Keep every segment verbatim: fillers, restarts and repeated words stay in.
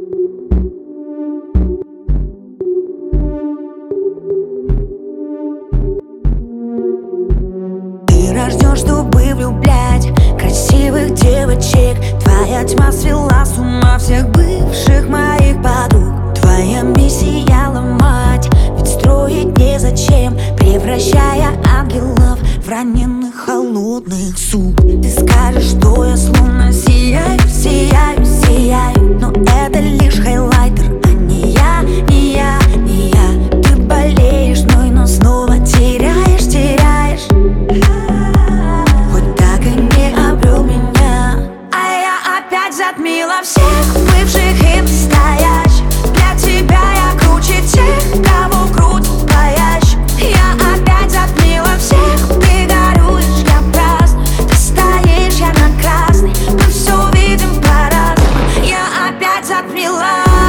Ты рожден, чтобы влюблять красивых девочек. Твоя тьма свела с ума всех бывших моих подруг. Твоя миссия ломать, ведь строить незачем, превращая ангелов в раненых холодных сук. Ты скажешь, что я словно сияю, сияю, сияю, но это лишь хайлайтер, а не я, не я, не я. Ты болеешь мной, но снова теряешь, теряешь. Хоть так и не обрел меня, а я опять затмила всех бывших и настоящих. Для тебя я круче тех, кого крутит боящих. Я опять затмила всех, ты горюешь, я праздную. Ты стоишь, я на красный, мы все видим по-разному. Я опять затмила.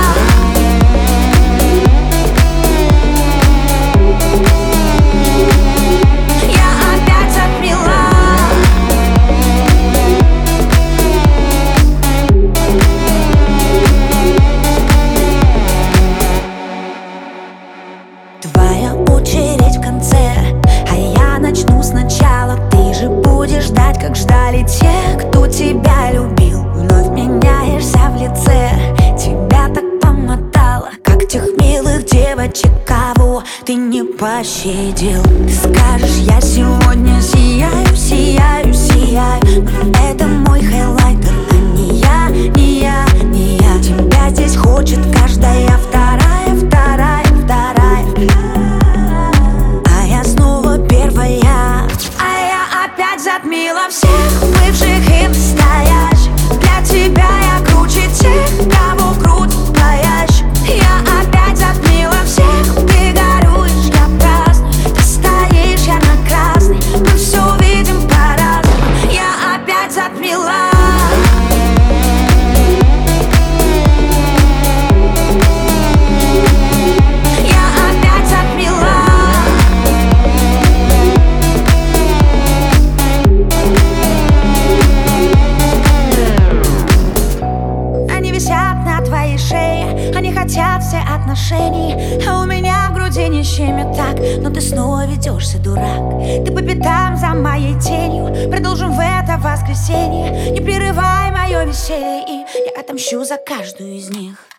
Твоя очередь в конце, а я начну сначала. Ты же будешь ждать, как ждали те, кто тебя любил. Вновь меняешься в лице, тебя так помотало, как тех милых девочек, кого ты не пощадил. Ты скажешь, я сегодня сияю, сияю, сияю, но это мой хайлайтер, а не я, не я, не я. Тебя здесь хочет каждая вторая, вторая, вторая. А я снова первая, а я опять затмила всех бывших и настоящих. Для тебя я круче тех, кого крутит боящих. Я опять затмила всех, ты горюешь, я праздную. Ты стоишь, я на красный, мы все видим по-разному. Я опять затмила. Они хотят все отношений, а у меня в груди не щемит так. Но ты снова ведешься, дурак. Ты по пятам за моей тенью. Продолжим в это воскресенье. Не прерывай мое веселье, и я отомщу за каждую из них.